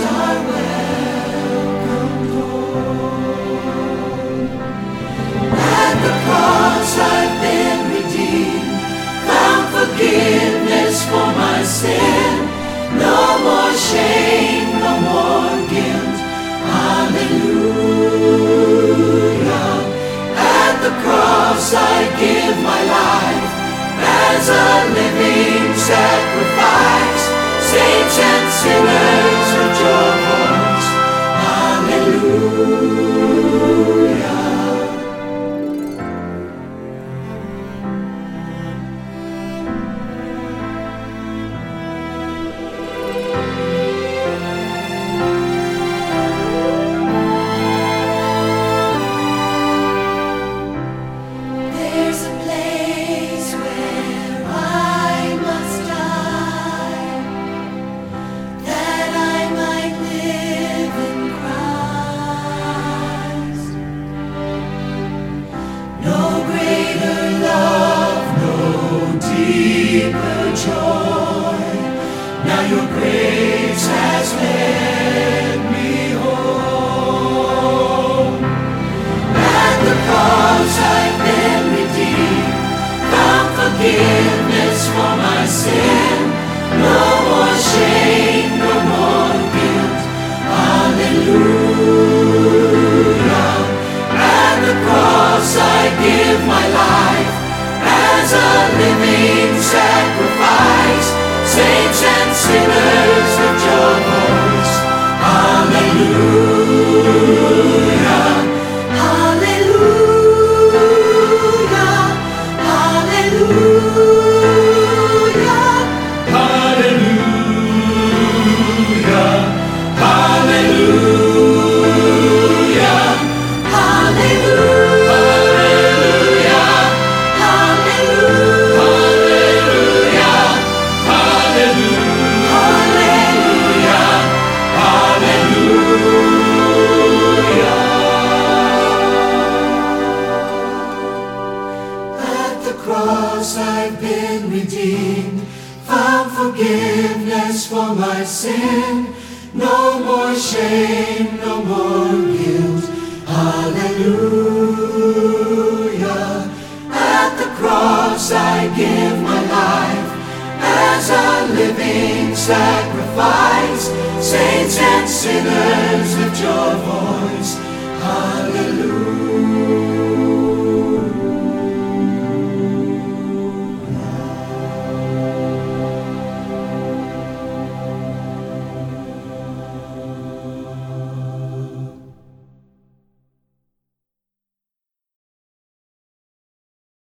are welcomed home. At the cross I've been redeemed, found forgiveness for my sin. No more shame, no more guilt. Hallelujah. At the cross I give my life as a living sacrifice. Saints and sinners lift your voice. Hallelujah. There's a place where I must die, that I might live in Christ. No greater love, no deeper joy. Now your grace has led me home. At the cross I've been redeemed, found forgiveness for my sin. No more shame, no more guilt. Hallelujah. At the cross I give my life as a living sacrifice. Saints and sinners lift your voice. Hallelujah. Hallelujah. Hallelujah. Hallelujah. Hallelujah. Hallelujah. At the cross I've been redeemed, found forgiveness for my sin. No more shame, no more guilt. Hallelujah. At the cross I give my life as a living sacrifice. Saints and sinners lift your voice. Hallelujah.